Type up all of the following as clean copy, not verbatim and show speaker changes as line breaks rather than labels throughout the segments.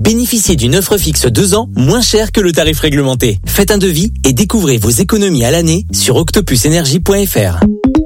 Bénéficiez d'une offre fixe 2 ans, moins chère que le tarif réglementé. Faites un devis et découvrez vos économies à l'année sur octopusenergie.fr.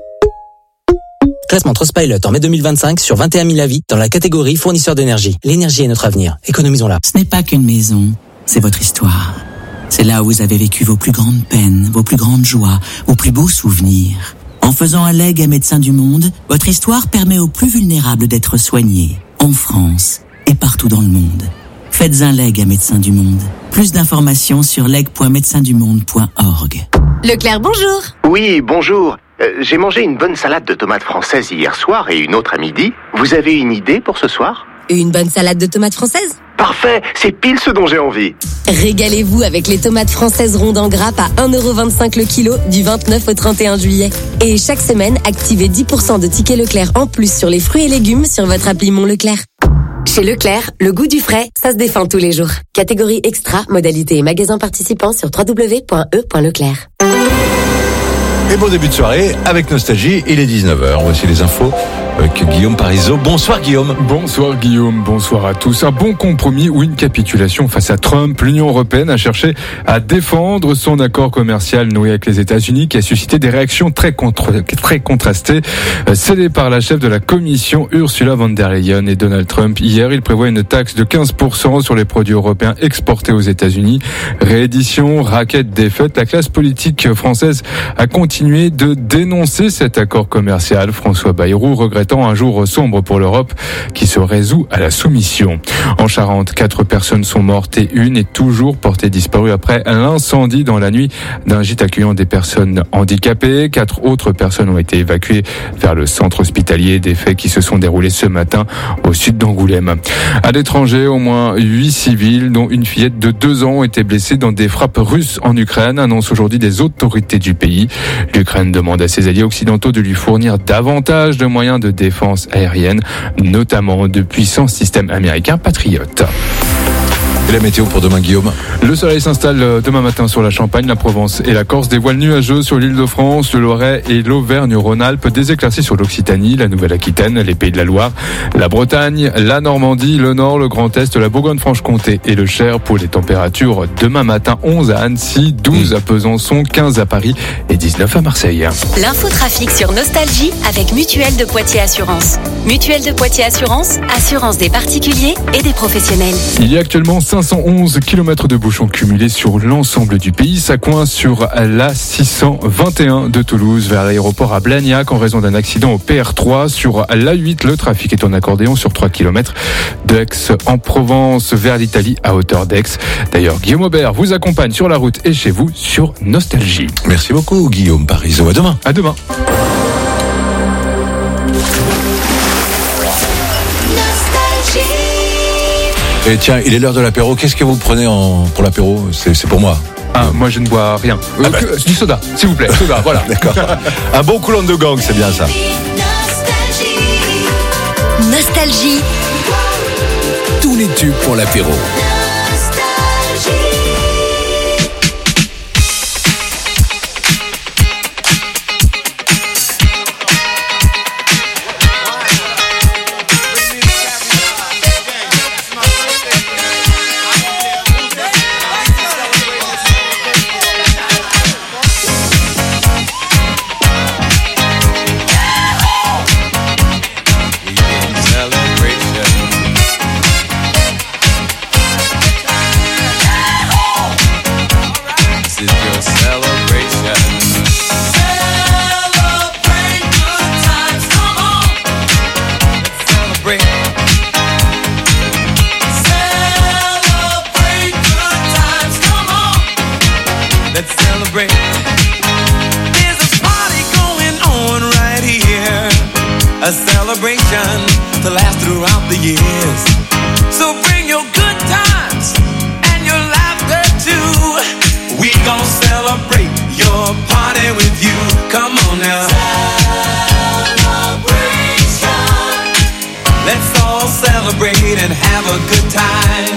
Classement Trustpilot en mai 2025 sur 21 000 avis dans la catégorie fournisseur d'énergie. L'énergie est notre avenir. Économisons-la.
Ce n'est pas qu'une maison, c'est votre histoire. C'est là où vous avez vécu vos plus grandes peines, vos plus grandes joies, vos plus beaux souvenirs. En faisant un legs à Médecins du Monde, votre histoire permet aux plus vulnérables d'être soignés, en France et partout dans le monde. Faites un legs à Médecins du Monde. Plus d'informations sur leg.médecindumonde.org.
Leclerc, bonjour.
Oui, bonjour. J'ai mangé une bonne salade de tomates françaises hier soir et une autre à midi. Vous avez une idée pour ce soir ?
Une bonne salade de tomates françaises ?
Parfait, c'est pile ce dont j'ai envie.
Régalez-vous avec les tomates françaises rondes en grappe à 1,25€ le kilo du 29 au 31 juillet. Et chaque semaine, activez 10% de tickets Leclerc en plus sur les fruits et légumes sur votre appli Mon Leclerc. Chez Leclerc, le goût du frais, ça se défend tous les jours. Catégorie extra, modalité et magasin participant sur www.e.leclerc.
Et bon début de soirée avec Nostalgie, il est 19h. Voici les infos avec Guillaume Parisot. Bonsoir Guillaume.
Bonsoir Guillaume, bonsoir à tous. Un bon compromis ou une capitulation face à Trump. L'Union européenne a cherché à défendre son accord commercial noué avec les États-Unis qui a suscité des réactions très contrastées. Scellé par la chef de la Commission Ursula von der Leyen et Donald Trump. Hier, il prévoit une taxe de 15% sur les produits européens exportés aux États-Unis. Réédition, raquette, défaite. La classe politique française a continué de dénoncer cet accord commercial. François Bayrou regrettant un jour sombre pour l'Europe qui se résout à la soumission. En Charente, 4 personnes sont mortes et une est toujours portée disparue après l'incendie dans la nuit d'un gîte accueillant des personnes handicapées. 4 autres personnes ont été évacuées vers le centre hospitalier. Des faits qui se sont déroulés ce matin au sud d'Angoulême. À l'étranger, au moins 8 civils, dont une fillette de 2 ans, ont été blessés dans des frappes russes en Ukraine, annoncent aujourd'hui des autorités du pays. L'Ukraine demande à ses alliés occidentaux de lui fournir davantage de moyens de défense aérienne, notamment de puissants systèmes américains patriotes.
Et la météo pour demain, Guillaume?
Le soleil s'installe demain matin sur la Champagne, la Provence et la Corse. Des voiles nuageux sur l'Île-de-France, le Loiret et l'Auvergne-Rhône-Alpes. Des éclaircies sur l'Occitanie, la Nouvelle-Aquitaine, les Pays de la Loire, la Bretagne, la Normandie, le Nord, le Grand Est, la Bourgogne-Franche-Comté et le Cher. Pour les températures, demain matin, 11 à Annecy, 12 à Besançon, 15 à Paris et 19 à Marseille.
L'infotrafic sur Nostalgie avec Mutuelle de Poitiers Assurance. Mutuelle de Poitiers Assurance, assurance des particuliers et des professionnels.
Il y a actuellement 511 km de bouchons cumulés sur l'ensemble du pays. Ça coince sur la 621 de Toulouse vers l'aéroport à Blagnac en raison d'un accident au PR3. Sur l'A8, le trafic est en accordéon sur 3 km d'Aix en Provence vers l'Italie à hauteur d'Aix. D'ailleurs, Guillaume Aubert vous accompagne sur la route et chez vous sur Nostalgie.
Merci beaucoup Guillaume Parisot. À demain.
À demain.
Et tiens, il est l'heure de l'apéro. Qu'est-ce que vous prenez pour l'apéro? C'est pour moi.
Ah, moi je ne bois rien. Du soda, s'il vous plaît. Soda, voilà.
D'accord. Un bon coulant de gang, c'est bien ça.
Nostalgie.
Tous les tubes pour l'apéro.
A celebration to last throughout the years. So bring your good times and your laughter too. We gon' celebrate your party with you. Come on now. Celebration. Let's all celebrate and have a good time.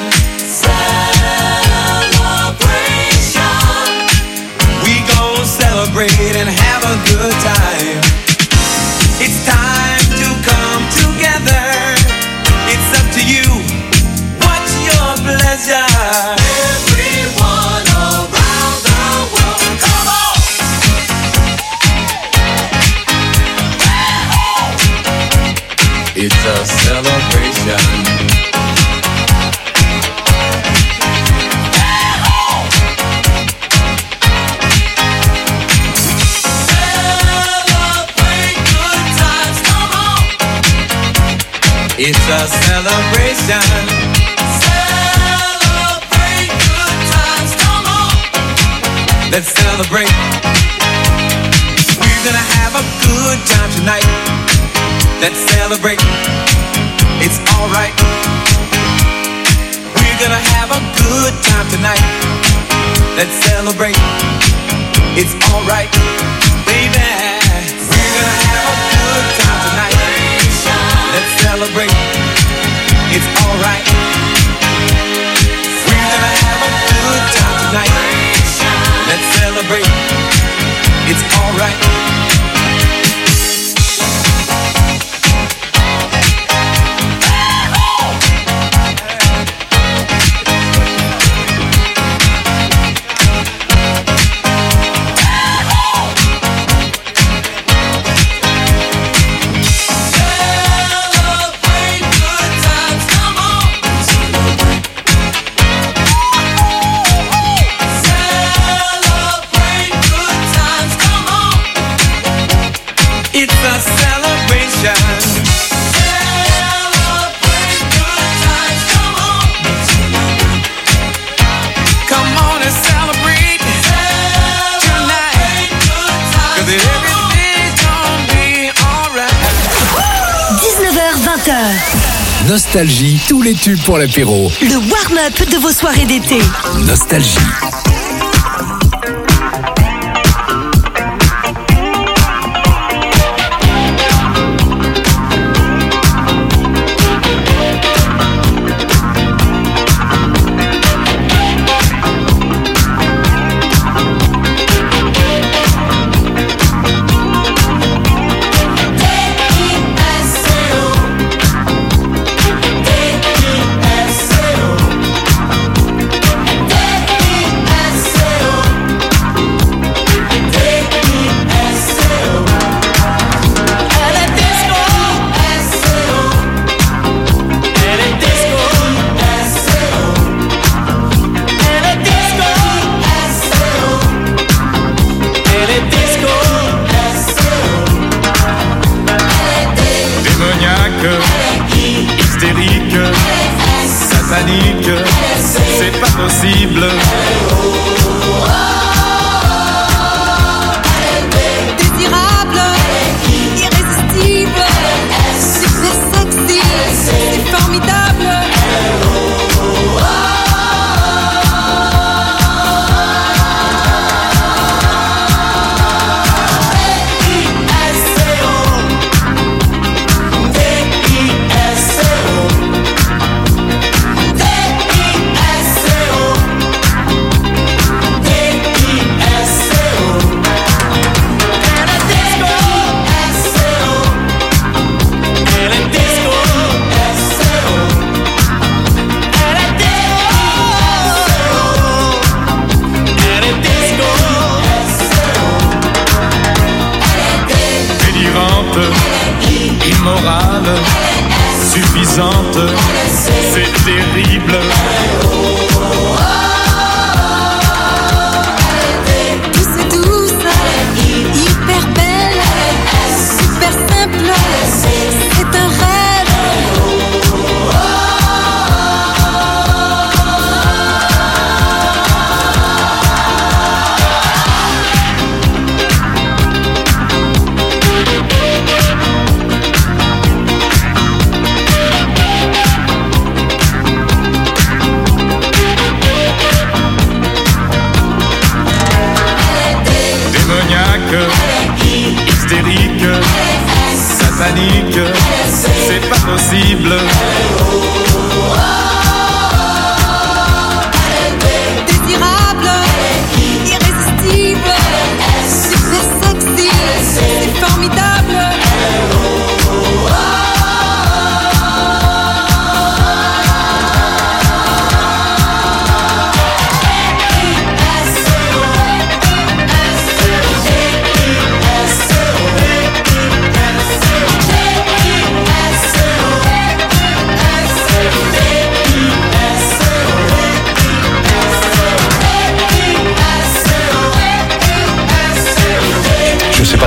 Celebration. We gon' celebrate and have a good time. It's time to come together. It's up to you. pleasure. Everyone around the world, come on. It's a celebration. It's a celebration. Celebrate good times, come on. Let's celebrate. We're gonna have a good time tonight. Let's celebrate. It's alright. We're gonna have a good time tonight. Let's celebrate. It's alright, baby. We're gonna have a good time tonight. Let's celebrate. It's alright. We're gonna have a good time tonight. Let's celebrate. It's alright.
Nostalgie, tous les tubes pour l'apéro.
Le warm-up de vos soirées d'été.
Nostalgie.
C'est pas possible.
Désirable, irrésistible, super sexy, c'est formidable.
Immorale, suffisante, c'est terrible.
Douce et douce, hyper belle, super simple, c'est un rêve.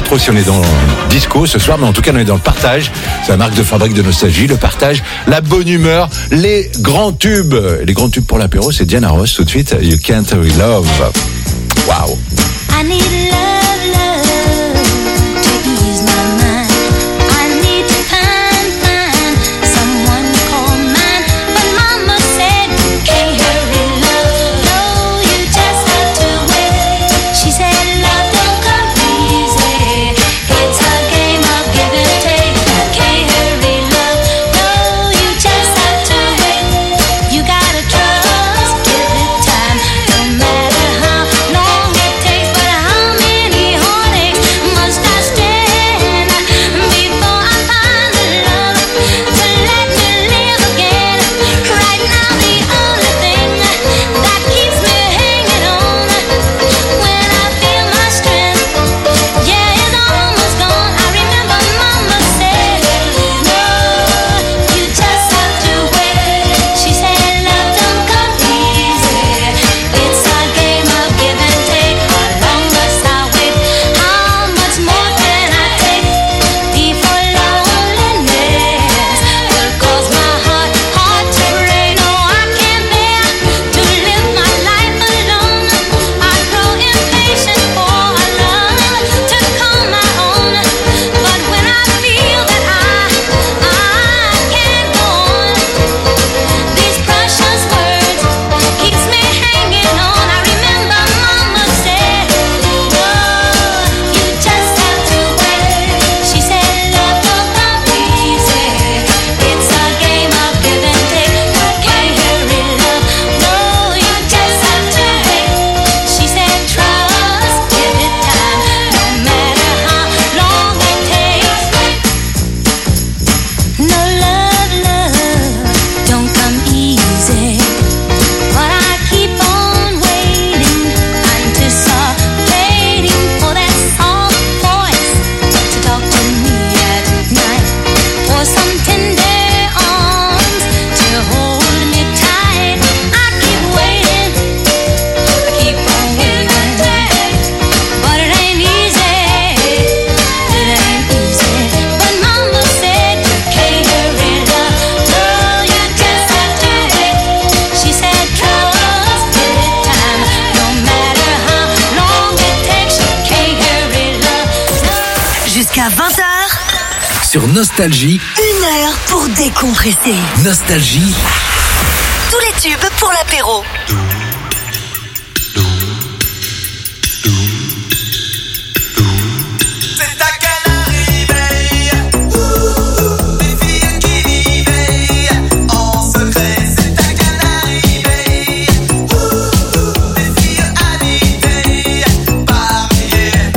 trop si on est dans le disco ce soir, mais en tout cas on est dans le partage. C'est la marque de fabrique de Nostalgie, le partage, la bonne humeur, les grands tubes. Les grands tubes pour l'apéro, c'est Diana Ross tout de suite. You Can't Hurry Love. Waouh.
I need love, love to ease my mind. I need to find someone to call mine. But Mama said, can't hurry love. No, you just have to wait. She said, love don't come easy. It's a game of give and take. Can't hurry love. No, you just have to wait. You gotta trust, give it time. No matter how long it takes, but how many heartaches must I stand before I find the love to let me live again? Right now the only thing that keeps me hanging on when I feel my strength, yeah, it's almost gone. I remember Mama said, no, you just have to wait. She said love don't come easy. It's a game of give and take. How long must I wait? How much more can I take before loneliness will cause my heart to break? No, I can't bear to live my life alone. I grow impatient for a love to call my own. But when I feel that I can't go on, these precious words keeps me hanging on. I remember Mama said, no, you just have to wait. She said love don't come easy. It's a game of give and take. Can't hurry love. No, you just have to wait. She said trust, give it time. No matter how long it takes. No love, love don't come easy. But I keep on waiting, anticipating for that soft voice to talk to me at night, for some tender arms to hold me tight. I keep waiting, I keep on waiting, but it ain't easy. It ain't easy. But Mama said you can't hurry love. No, you just have to wait. She said trust, give it time. No matter how long it takes, you can't hurry love.
Jusqu'à 20h,
Sur Nostalgie,
1 heure pour décompresser.
Nostalgie,
Tous les tubes pour l'apéro.
C'est à Canary Bay, des filles qui vivaient en secret. C'est à Canary Bay, des filles habitées par milliers.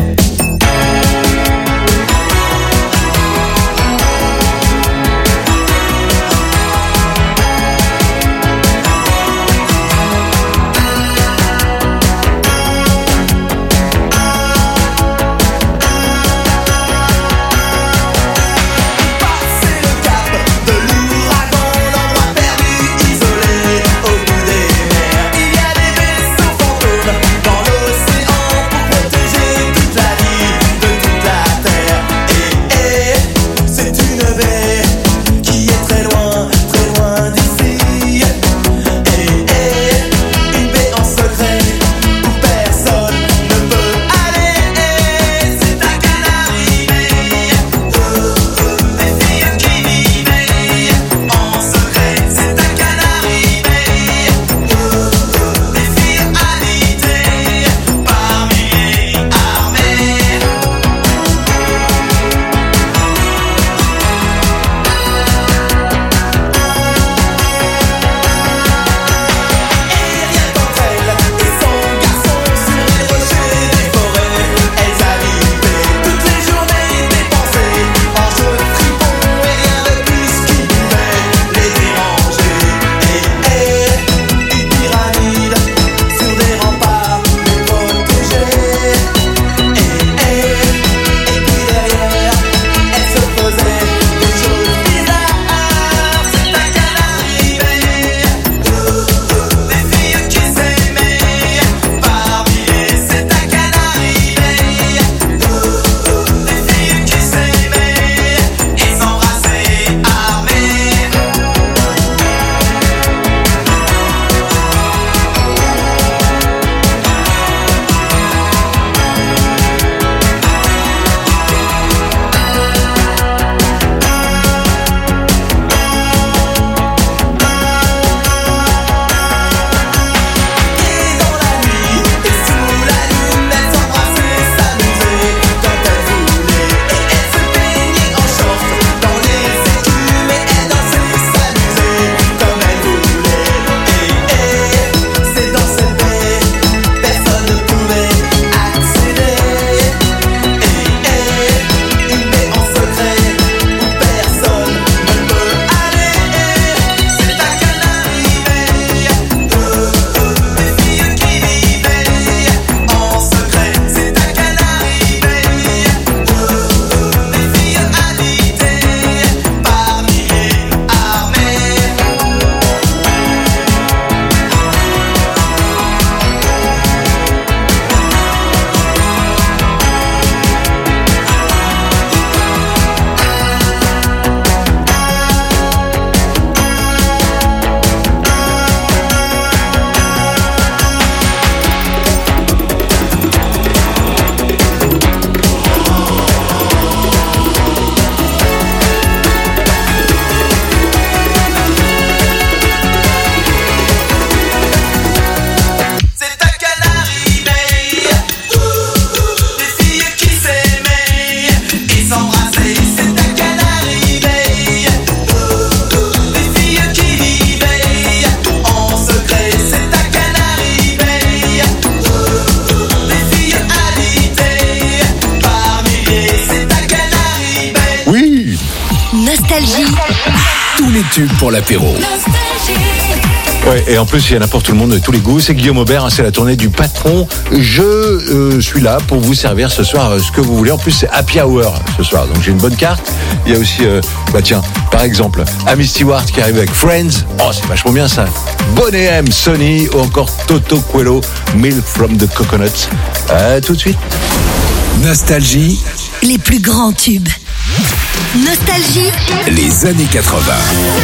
Nostalgie.
Tous les tubes pour l'apéro.
Ouais, et en plus, il y en a pour tout le monde, tous les goûts. C'est Guillaume Aubert, c'est la tournée du patron. Je suis là pour vous servir ce soir ce que vous voulez. En plus, c'est Happy Hour ce soir. Donc, j'ai une bonne carte. Il y a aussi, par exemple, Amy Stewart qui arrive avec Friends. Oh, c'est vachement bien ça. Bonnet M, Sony ou encore Toto Coelho, Milk from the Coconuts. Tout de suite.
Nostalgie.
Les plus grands tubes. Nostalgie.
Les années 80.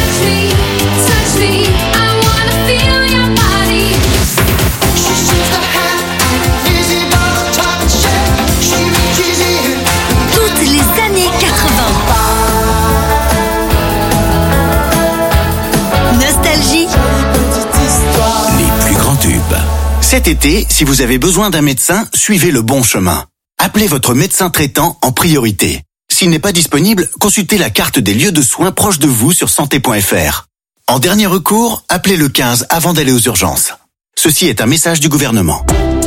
Toutes les années 80. Nostalgie.
Les plus grands tubes.
Cet été, si vous avez besoin d'un médecin, suivez le bon chemin. Appelez votre médecin traitant en priorité. S'il n'est pas disponible, consultez la carte des lieux de soins proches de vous sur santé.fr. En dernier recours, appelez le 15 avant d'aller aux urgences. Ceci est un message du gouvernement.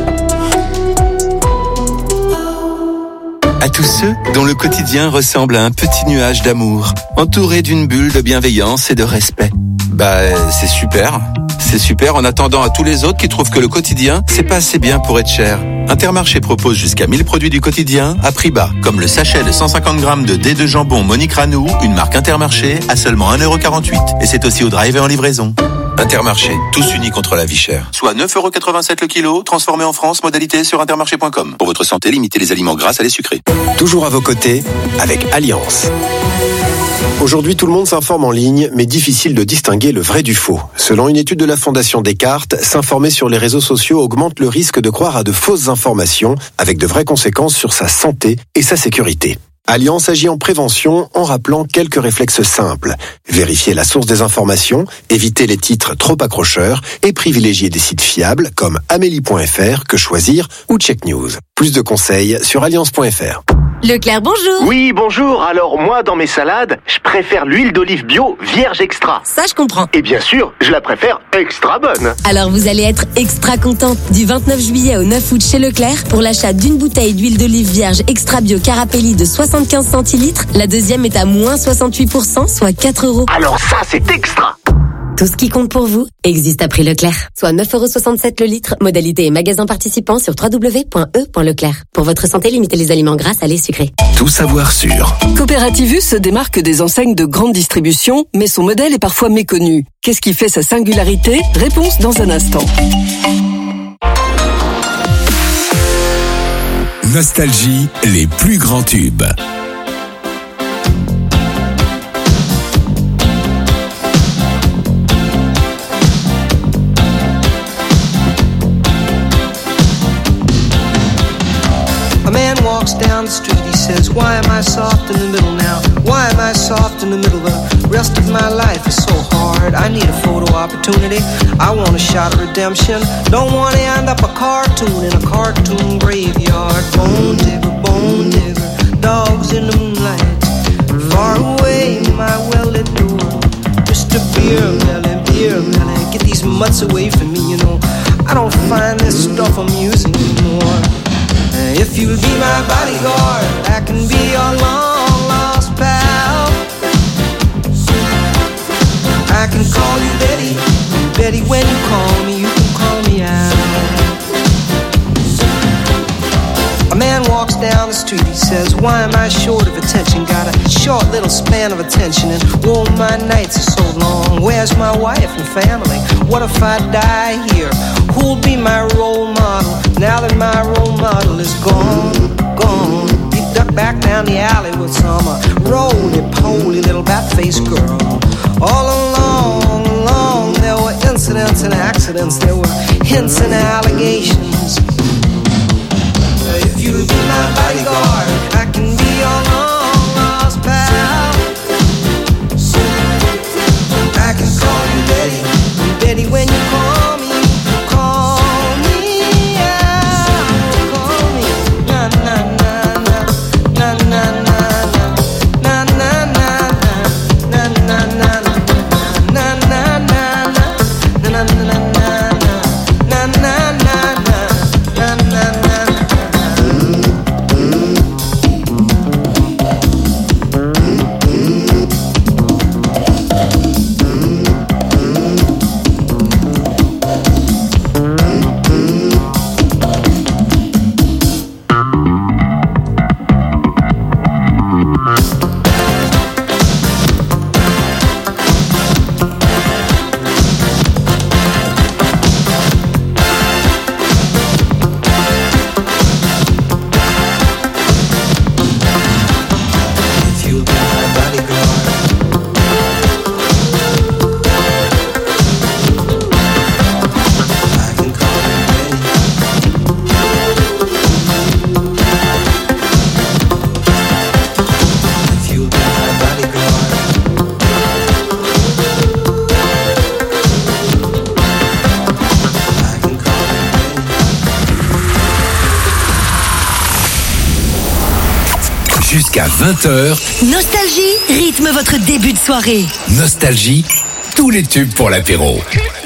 À tous ceux dont le quotidien ressemble à un petit nuage d'amour, entouré d'une bulle de bienveillance et de respect. C'est super. C'est super en attendant à tous les autres qui trouvent que le quotidien, c'est pas assez bien pour être cher. Intermarché propose jusqu'à 1000 produits du quotidien à prix bas, comme le sachet de 150 grammes de dés de jambon Monique Ranou, une marque Intermarché, à seulement 1,48€. Et c'est aussi au drive et en livraison. Intermarché, tous unis contre la vie chère. Soit 9,87€ le kilo, transformé en France, modalité sur intermarché.com. Pour votre santé, limitez les aliments gras à les sucrés.
Toujours à vos côtés, avec Alliance. Aujourd'hui, tout le monde s'informe en ligne, mais difficile de distinguer le vrai du faux. Selon une étude de la Fondation Descartes, s'informer sur les réseaux sociaux augmente le risque de croire à de fausses informations, avec de vraies conséquences sur sa santé et sa sécurité. Alliance agit en prévention en rappelant quelques réflexes simples. Vérifier la source des informations, éviter les titres trop accrocheurs et privilégier des sites fiables comme Amélie.fr, Que Choisir ou Check News. Plus de conseils sur alliance.fr.
Leclerc, bonjour.
Oui, bonjour. Alors, moi, dans mes salades, je préfère l'huile d'olive bio vierge extra.
Ça, je comprends.
Et bien sûr, je la préfère extra bonne.
Alors, vous allez être extra content. Du 29 juillet au 9 août chez Leclerc, pour l'achat d'une bouteille d'huile d'olive vierge extra bio Carapelli de 75 centilitres, la deuxième est à moins 68%, soit 4€.
Alors ça, c'est extra.
Tout ce qui compte pour vous existe à prix Leclerc. Soit 9,67€ le litre. Modalité et magasin participant sur www.e.leclerc. Pour votre santé, limitez les aliments gras, salés, sucrés.
Tout savoir sur.
Coopérativus se démarque des enseignes de grande distribution, mais son modèle est parfois méconnu. Qu'est-ce qui fait sa singularité? Réponse dans un instant.
Nostalgie, les plus grands tubes.
A man walks down the street, he says, why am I soft in the middle now? Why am I soft in the middle? The rest of my life is so hard. I need a photo opportunity. I want a shot of redemption. Don't want to end up a cartoon in a cartoon graveyard. Bone digger, dogs in the moonlight. Far away, my well-lit door. Mr. Beer Melly, get these mutts away from me, you know. I don't find this stuff amusing anymore. If you'll be my bodyguard, I can be your long lost pal. I can call you Betty, Betty when you call me, you can call me out. A man walks down the street, he says, why am I short of attention? Got a short little span of attention and whoa, my nights are so long. Where's my wife and family? What if I die here? Who'll be my role model now that my role model is gone? He ducked back down the alley with some roly-poly little bat-faced girl. All along, there were incidents and accidents. There were hints and allegations. If you'll be my bodyguard, I can be your long lost pal. I can call you Betty, Betty when you call me.
Jusqu'à 20h,
Nostalgie rythme votre début de soirée.
Nostalgie, tous les tubes pour l'apéro.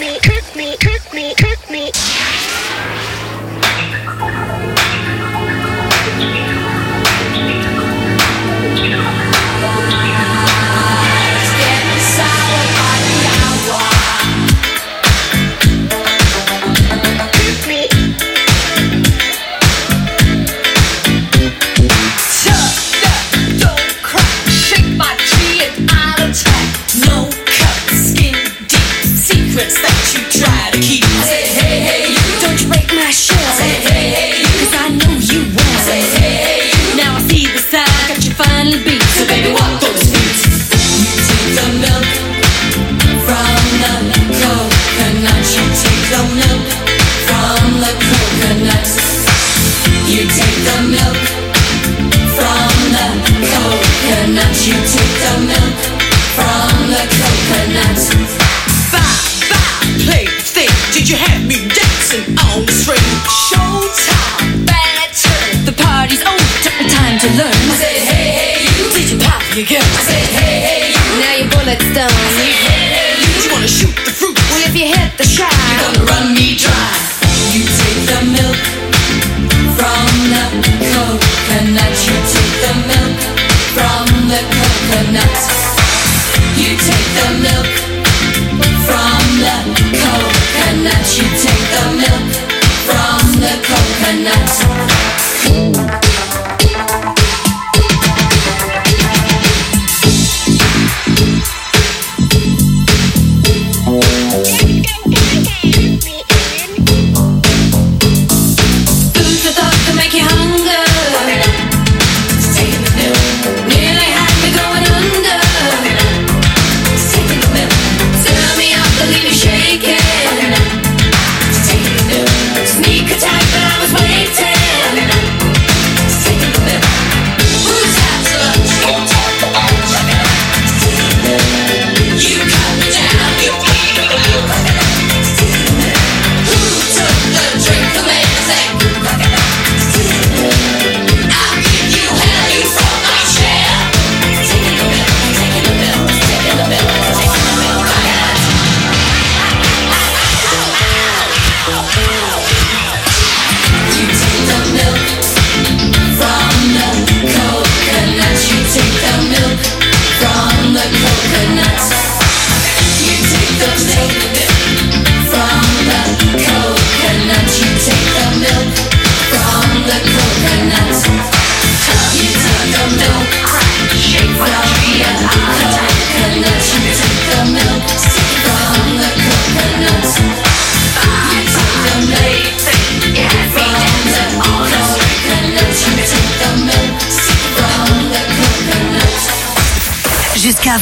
Jusqu'à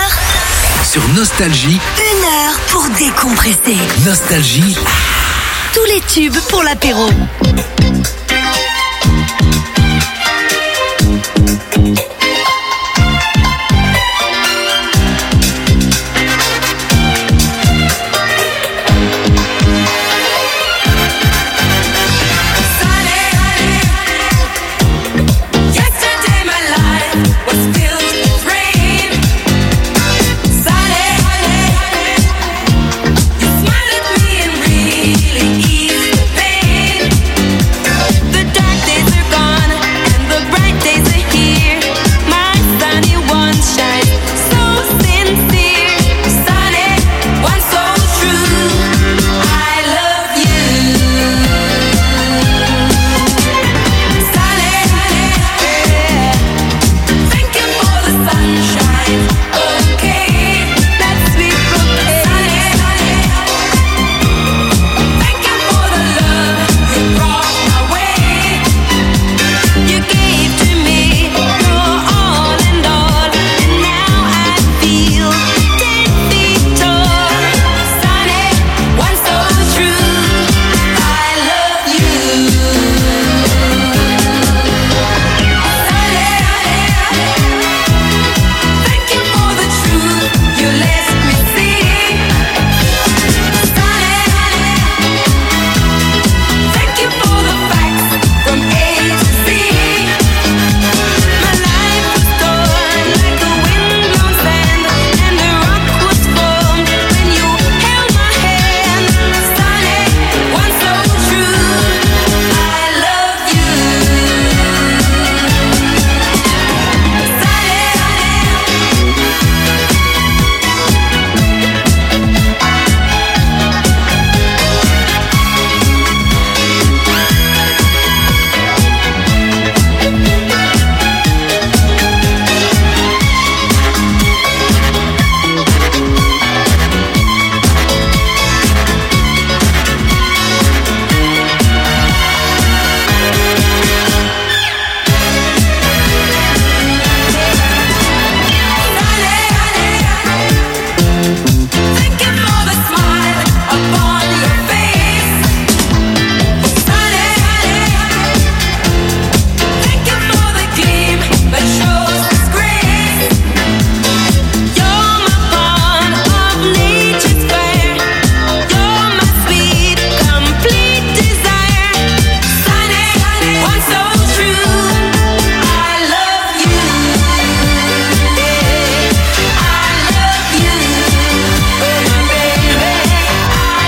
20h.
Sur Nostalgie.
1 heure pour décompresser.
Nostalgie.
Tous les tubes pour l'apéro.
Smile at me and really ease the pain.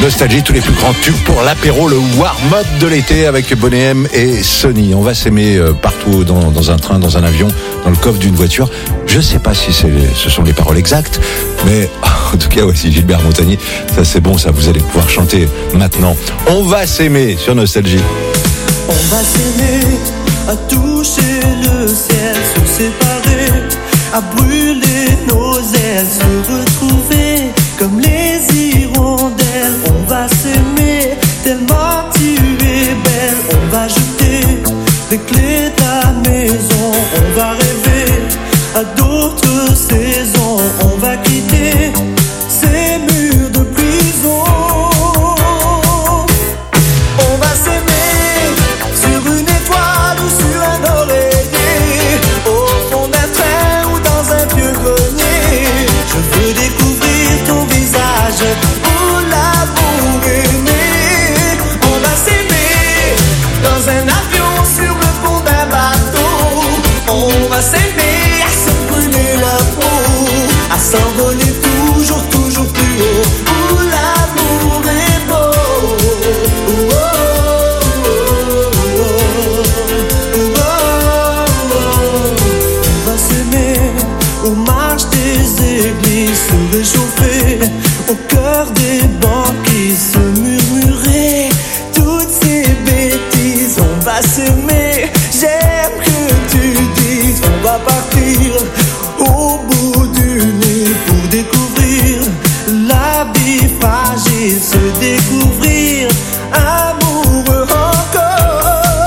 Nostalgie, tous les plus grands tubes pour l'apéro, le warm-up de l'été avec Bonnet M et Sony. On va s'aimer partout, dans un train, dans un avion, dans le coffre d'une voiture. Je sais pas si ce sont les paroles exactes, mais en tout cas, voici Gilbert Montagny. Ça, c'est bon, ça, vous allez pouvoir chanter maintenant. On va s'aimer sur Nostalgie.
On va s'aimer, à toucher le ciel, se séparer, à brûler nos ailes, se retrouver comme les hirondelles. On va s'aimer, tellement tu es belle. On va jeter les clés de la maison. On va rêver à d'autres saisons. On va quitter ces murs de prison. On va s'aimer sur une étoile ou sur un oreiller, au fond d'un train ou dans un vieux grenier. Je veux découvrir ton visage où l'amour est né. On va s'aimer dans un avion sur le pont d'un bateau. On va s'aimer à se brûler la peau, à s'envoler toujours, toujours plus haut, où l'amour est beau. Oh, oh, oh, oh, oh. On va s'aimer aux marches des églises, se réchauffer au cœur des banquises, se murmurer toutes ces bêtises. On va s'aimer, j'aime que tu dises. On va partir au bout du nid pour découvrir la vie fragile, se découvrir amoureux encore.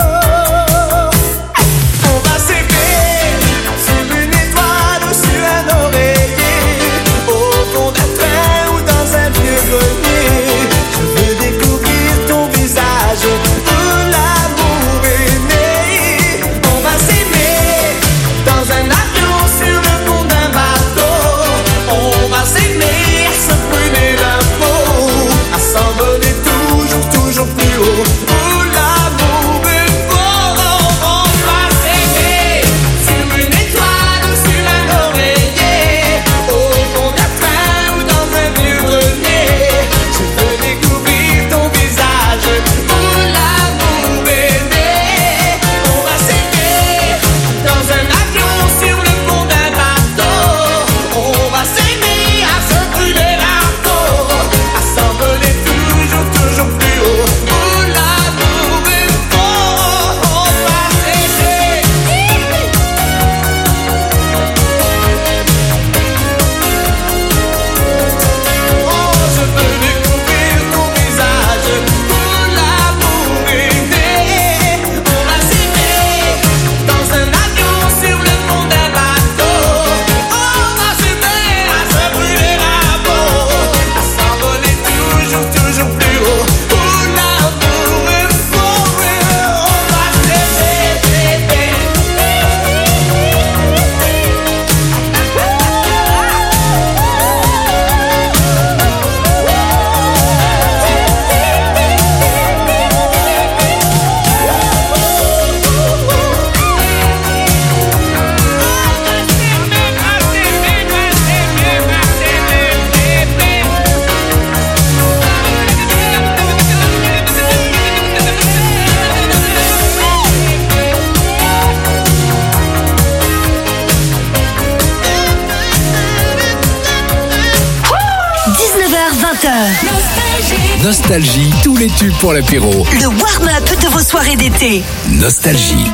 On va s'aimer sur une étoile ou sur un oreiller, au fond d'un train ou dans un vieux grenier. Je veux découvrir ton visage où l'amour est né. On va s'aimer dans un avion sur le pont d'un bateau. On va s'aimer à se brûler la peau, à s'envoler toujours, toujours plus haut, où l'amour est beau. On va s'aimer sur une étoile ou sur un oreiller, au fond d'un train ou dans un vieux grenier. Je veux découvrir ton visage où l'amour est né. On va s'aimer dans un avion sur le pont d'un bateau. On va s'aimer à se brûler la peau, à s'envoler toujours, toujours plus haut, où l'amour est beau. On va s'aimer. Oh, je veux découvrir ton visage où l'amour est né. On va s'aimer dans un avion sur le pont d'un bateau. On va s'aimer à se brûler la peau, à s'envoler toujours, toujours plus haut, où l'amour est beau. On va s'aimer.
Nostalgie, tous les tubes pour l'apéro.
Le warm-up de vos soirées d'été.
Nostalgie.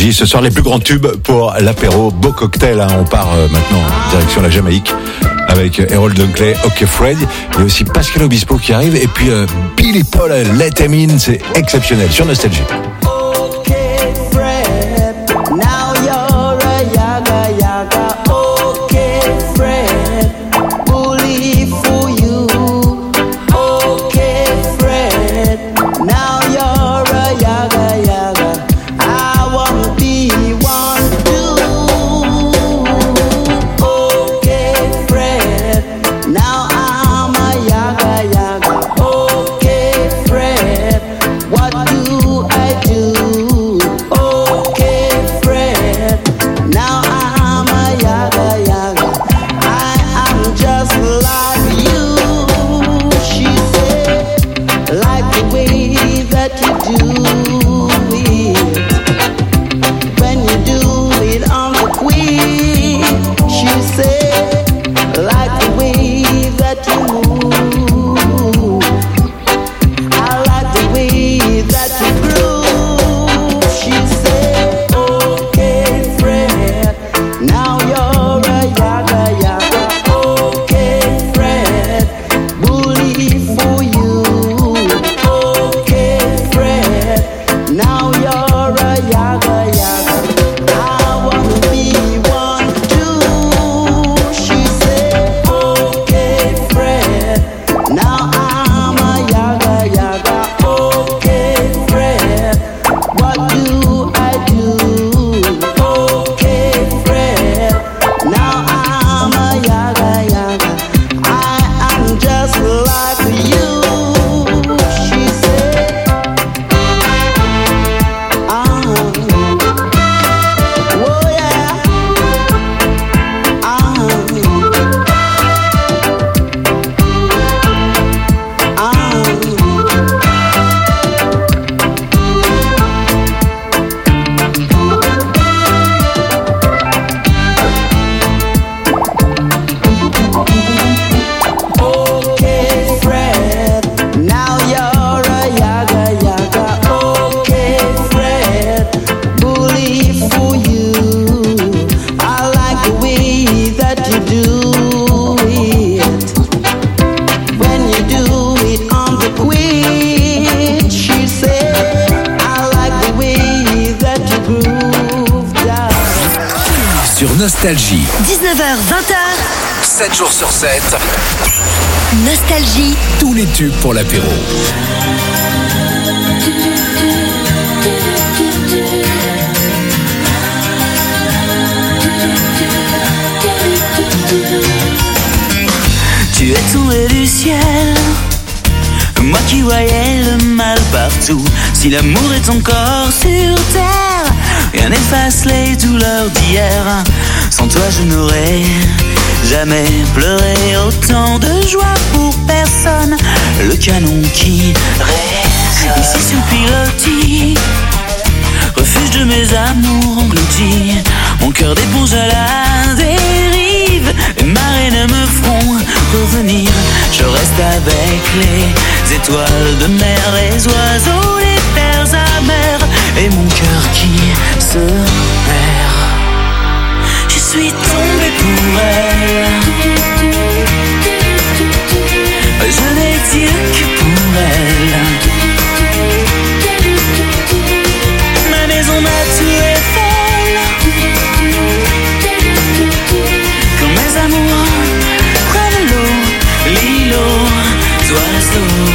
Nostalgie. Ce soir, les plus grands tubes pour l'apéro. Beau cocktail, hein. On part maintenant en direction la Jamaïque avec Harold Dunkley, OK Fred. Il y a aussi Pascal Obispo qui arrive. Et puis Billy Paul, Let Him In. C'est exceptionnel sur Nostalgie.
Nostalgie.
19h, 20h.
7 jours sur 7.
Nostalgie.
Tous les tubes pour l'apéro.
Tu es tombé du ciel, moi qui voyais le mal partout. Si l'amour est encore sur terre, rien n'efface les douleurs d'hier. Sans toi je n'aurais jamais pleuré. Autant de joie pour personne. Le canon qui résonne ici sur pilotis, refuge de mes amours engloutis. Mon cœur d'éponge à la dérive. Les marées ne me feront revenir. Je reste avec les étoiles de mer, les oiseaux, les terres amères, et mon cœur qui se perd. Je suis tombé pour elle. Je n'ai Dieu que pour elle. Ma maison, ma tour est folle. Quand mes amours prennent l'eau, l'îlot d'oiseaux.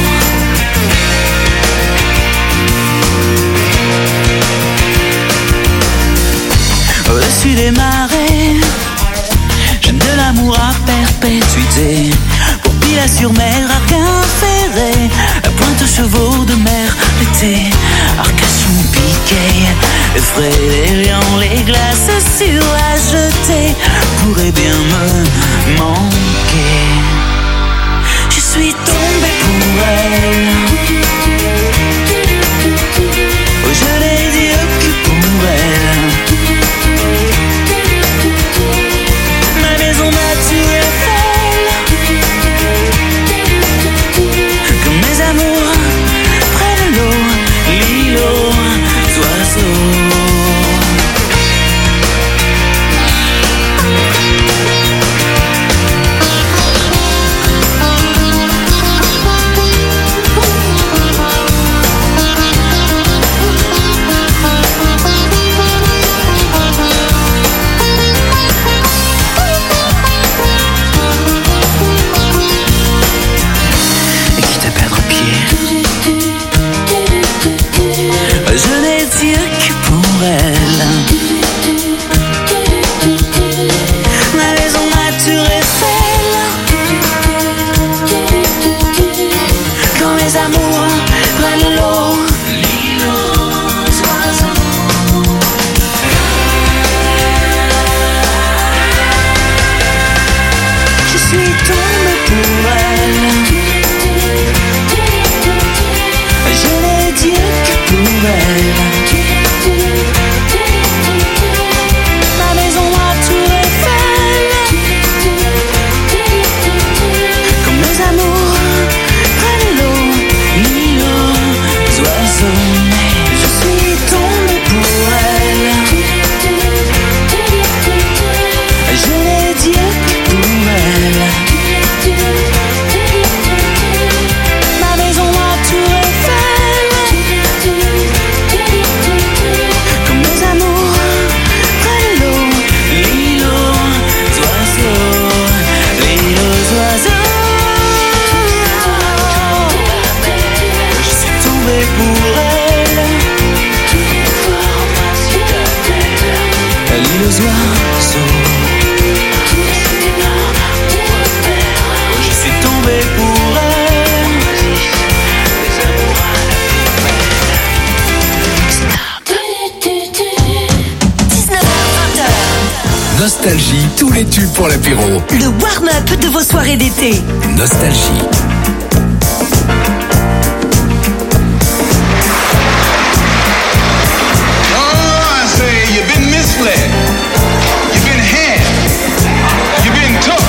Au-dessus des marées, j'aime de l'amour à perpétuité. Pour Pilat-sur-Mer, Arquin-Ferré, la pointe aux chevaux de mer, l'été, Arcachon, Piquet, effrayant les glaces sur la jetée, pourrait bien me manquer. Je suis tombé pour elle. Oh, je n'ai dit que pour elle. Ma maison, ma tour est folle. Comme mes amours près de l'eau, l'îlot d'oiseaux. oiseaux, mais je suis tombé pour elle. Je n'ai Dieu que pour elle. Ma maison, la tour Eiffel, comme nos amours près de l'eau, l'île aux oiseaux, l'île aux oiseaux. Je suis tombé pour elle. L'île aux oiseaux. Je suis tombé pour elle.
Nostalgie, tous les tubes pour l'apéro.
Le warm-up de vos soirées d'été.
Nostalgie.
Oh, I say, you've been misled. You've been had. You've been took.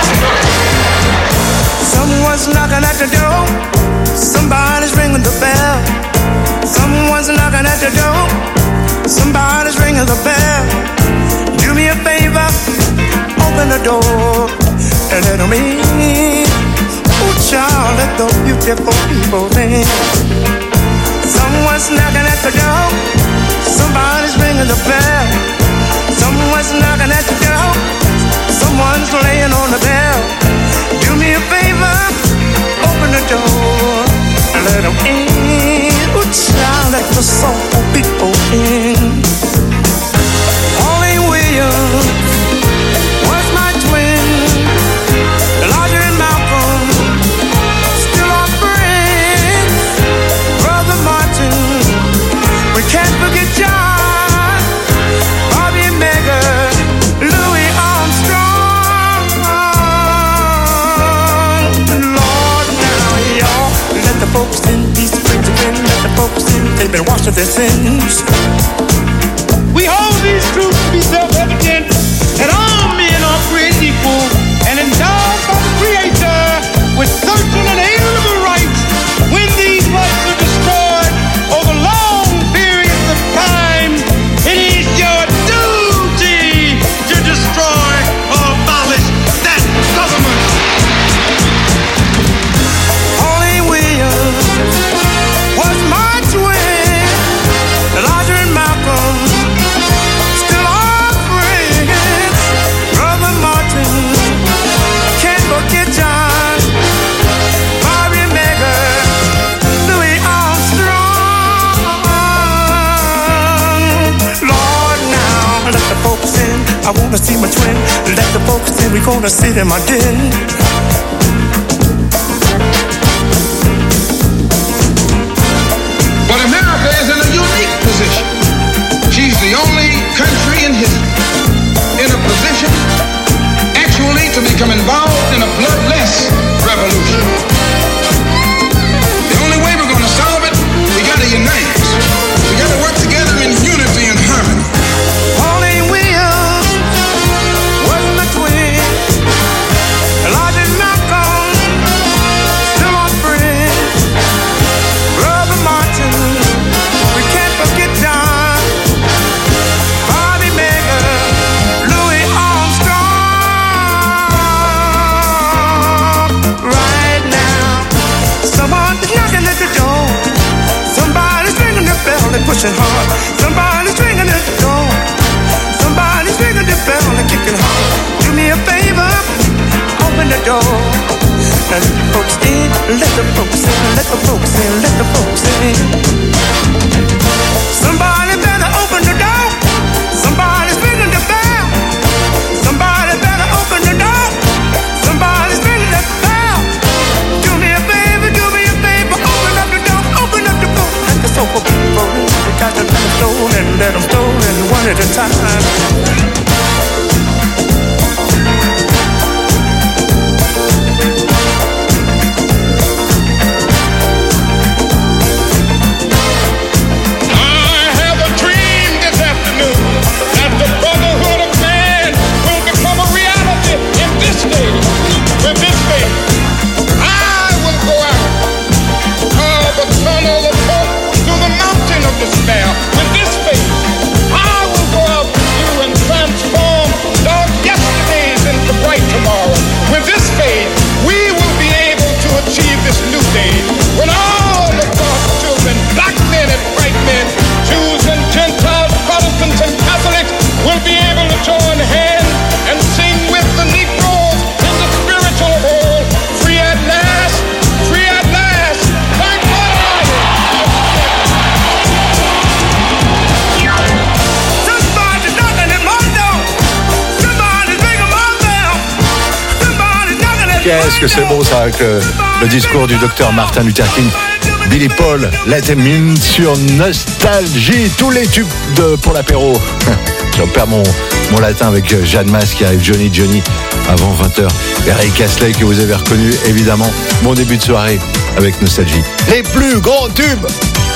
Someone's knocking at the door. Somebody's ringing the bell. Someone's knocking at the door. Somebody's ringing the bell. Do me a favor, open the door and let them in. Oh, child, let the beautiful people in. Someone's knocking at the door. Somebody's ringing the bell. Someone's knocking at the door. Someone's laying on the bell. Do me a favor, open the door and let them in. Oh, child, let the soulful people in. Pauline Williams was my twin. Elijah and Malcolm, still our friends. Brother Martin, we can't forget John. Bobby and Meggan, Louis Armstrong. Lord, now y'all let the folks in, these friends again. Let the folks in, they've been washed of their sins.
We hold these truths to be self-evident, that all men are created equal and endowed by the Creator with certain inalienable rights. When these rights are destroyed over long periods of time, it is your duty to destroy or abolish that government.
Pauline Williams was my twin. Elijah and Malcolm, still our friends. Brother Martin, can't forget John. Bobby and Meggan, Louis Armstrong. Lord, now let the folks in. I wanna see my twin. Let the folks in. We gonna sit in my den.
But America is in a unique position. She's the only country in history in a position actually to become involved in a bloodless revolution. The only way we're going to solve it, we got to unite. We got to work together in unity and harmony.
Pauline Williams was my twin. Elijah and Malcolm, still our friends. Brother Martin, we can't forget John. Bobby Meggan, Louis Armstrong. Right now, someone's knocking at the door. Somebody's ringing the bell and pushing hard. Somebody's ringing at the door. Somebody's ringing the bell and kicking hard. Do me a favor, open the door. Let the folks in, let the folks in, let the folks in, let the folks in. Somebody better open the door. Somebody's ringing the bell. Somebody better open the door. Somebody's ringing the bell. Do me a favor, open up the door, open up the door. Let the soulful people in. We got to let them know and one at a time.
I will go out, the tunnel of hope, through the
Qu'est-ce que c'est beau ça avec le discours du docteur Martin Luther King. Billy Paul, Let Him In sur Nostalgie. Tous les tubes pour l'apéro. J'en perds mon latin avec Jeanne Masse qui arrive, Johnny avant 20h. Et Ray Casley que vous avez reconnu évidemment. Bon début de soirée avec Nostalgie. Les plus grands tubes.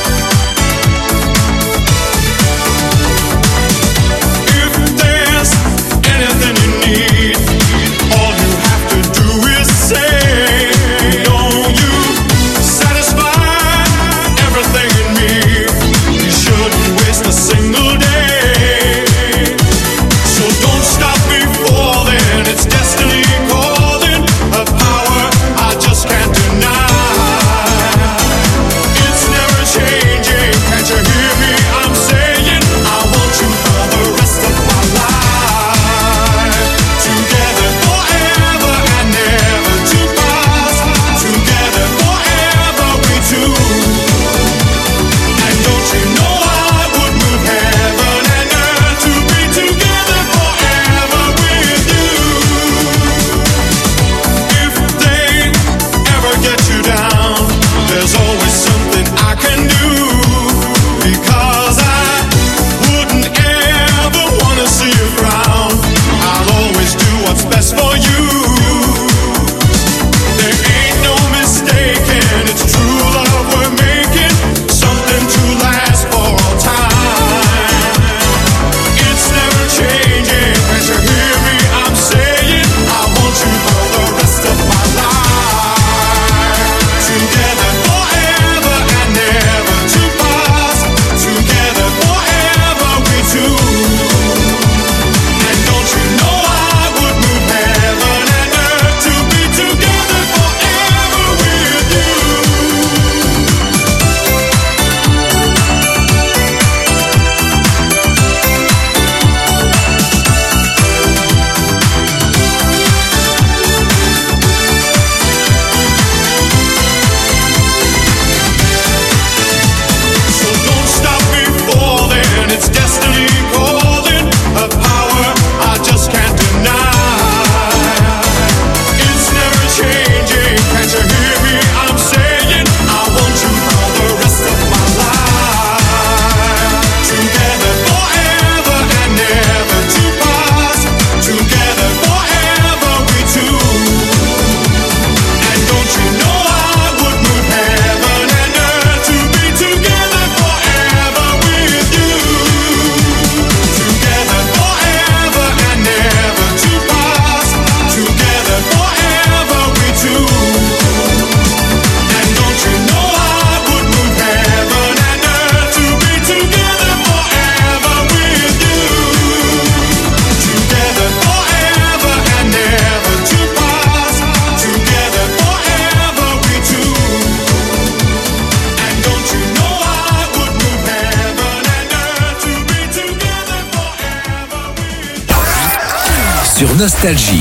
Sur Nostalgie.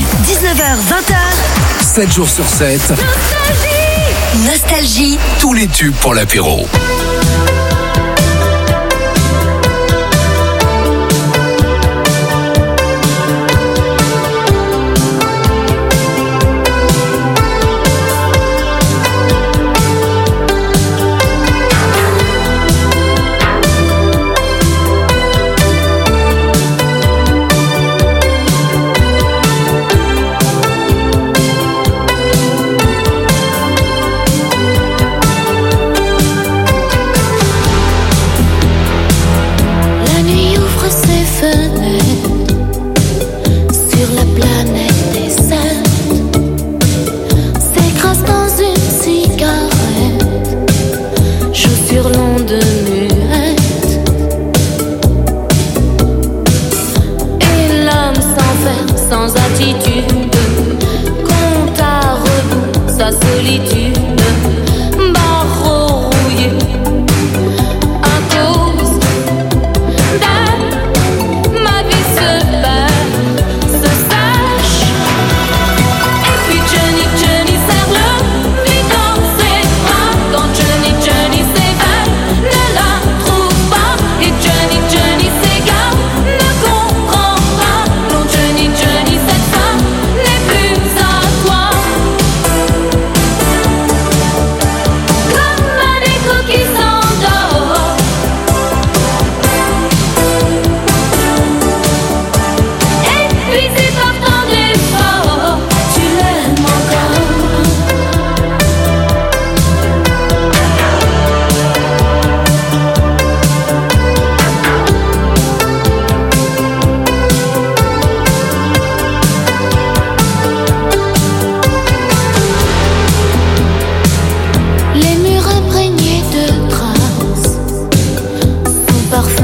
19h, 20h.
7 jours sur 7.
Nostalgie. Nostalgie.
Tous les tubes pour l'apéro.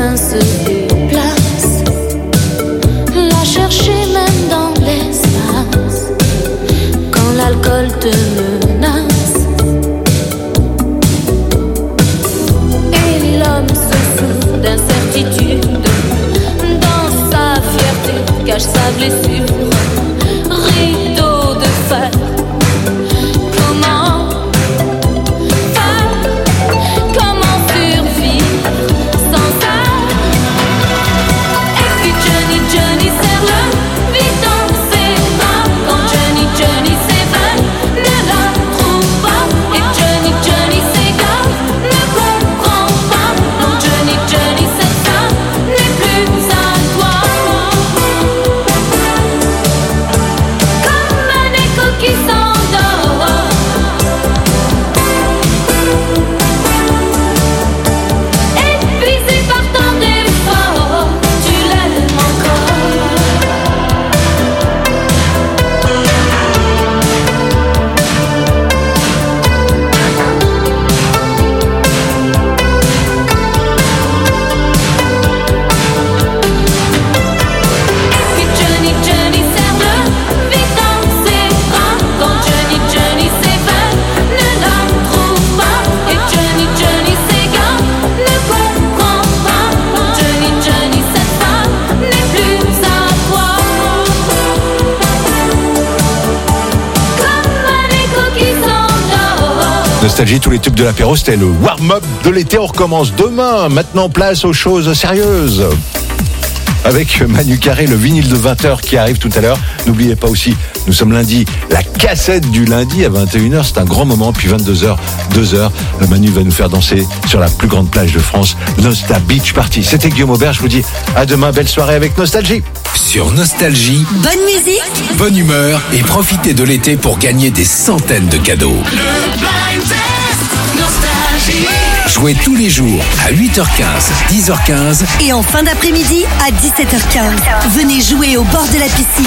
main se déplace, la chercher même dans l'espace, quand l'alcool te menace. Et l'homme se fout d'incertitude, dans sa fierté cache sa blessure. Rideau de fer, comment survivre sans ça? Et puis Johnny serre le vide dans ses bras. Quand Johnny s'éveille, ne la trouve pas. Et Johnny s'égare, ne comprend pas. Non, Johnny cette femme n'est plus à toi. Comme un écho qui s'endort, épuisé par tant d'efforts, tu l'aimes encore. Et puis Johnny serre le vide dans ses bras. Quand Johnny s'éveille, ne la trouve pas. Et Johnny s'égare, ne comprend pas. Non, Johnny cette femme n'est plus à toi. Comme un écho qui s'endort.
Nostalgie, tous les tubes de l'apéro, c'était le warm-up de l'été. On recommence demain. Maintenant, place aux choses sérieuses. Avec Manu Carré, le vinyle de 20h qui arrive tout à l'heure. N'oubliez pas aussi, nous sommes lundi, la cassette du lundi à 21h. C'est un grand moment. Puis 22h, 2h, le Manu va nous faire danser sur la plus grande plage de France, Nostal Beach Party. C'était Guillaume Aubert. Je vous dis à demain. Belle soirée avec Nostalgie.
Sur Nostalgie,
Bonne musique,
bonne humeur et profitez de l'été pour gagner des centaines de cadeaux.
Le blind test Nostalgie.
Jouez tous les jours à 8h15, 10h15
et en fin d'après-midi à 17h15. Venez jouer au bord de la piscine.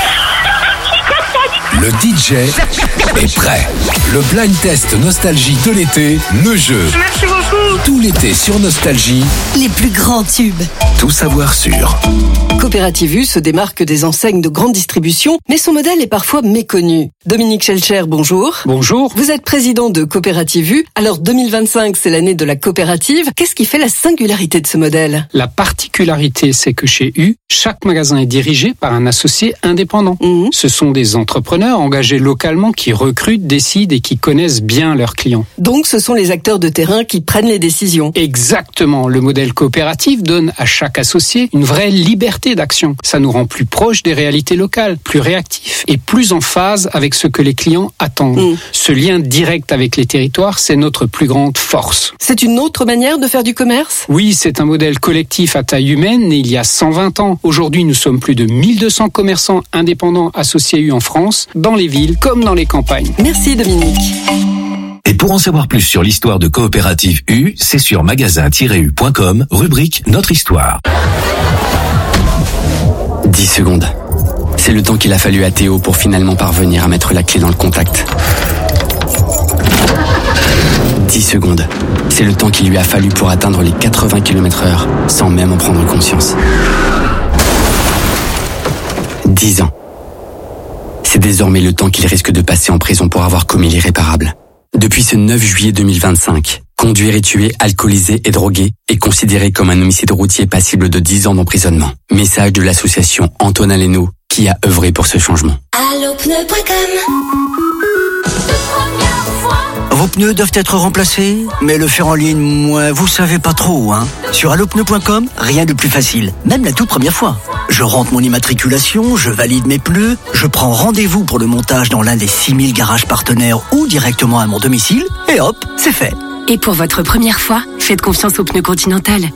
Le DJ est prêt. Le blind test Nostalgie de l'été, le jeu.
Merci beaucoup.
Tout l'été sur Nostalgie,
Les plus grands tubes.
tout savoir sur.
Coopérative U se démarque des enseignes de grande distribution, mais son modèle est parfois méconnu. Dominique Schelcher, bonjour.
Bonjour.
Vous êtes président de Coopérative U. Alors 2025, c'est l'année de la coopérative. Qu'est-ce qui fait la singularité de ce modèle?
La particularité, c'est que chez U, chaque magasin est dirigé par un associé indépendant. Ce sont des entrepreneurs engagés localement qui recrutent, décident et qui connaissent bien leurs clients.
Donc ce sont les acteurs de terrain qui prennent les décisions.
Exactement. Le modèle coopératif donne à chaque associé une vraie liberté d'action. Ça nous rend plus proches des réalités locales, plus réactifs et plus en phase avec ce que les clients attendent. Ce lien direct avec les territoires, c'est notre plus grande force.
C'est une autre manière de faire du commerce?
Oui, c'est un modèle collectif à taille humaine né il y a 120 ans. Aujourd'hui, nous sommes plus de 1200 commerçants indépendants associés U en France, dans les villes comme dans les campagnes.
Merci Dominique.
Et pour en savoir plus sur l'histoire de Coopérative U, c'est sur magasin-u.com, rubrique Notre Histoire.
10 secondes. C'est le temps qu'il a fallu à Théo pour finalement parvenir à mettre la clé dans le contact. 10 secondes. C'est le temps qu'il lui a fallu pour atteindre les 80 km/h sans même en prendre conscience. 10 ans. C'est désormais le temps qu'il risque de passer en prison pour avoir commis l'irréparable. Depuis ce 9 juillet 2025, conduire et tuer alcoolisé et drogué est considéré comme un homicide routier passible de 10 ans d'emprisonnement. Message de l'association Antonin Lénaud qui a œuvré pour ce changement.
Allopneu.com.
Vos pneus doivent être remplacés, mais le faire en ligne, moi, vous savez pas trop, hein. Sur allopneu.com, rien de plus facile, même la toute première fois. Je rentre mon immatriculation, je valide mes pneus, je prends rendez-vous pour le montage dans l'un des 6000 garages partenaires ou directement à mon domicile, et hop, c'est fait.
Et pour votre première fois, faites confiance aux pneus Continental.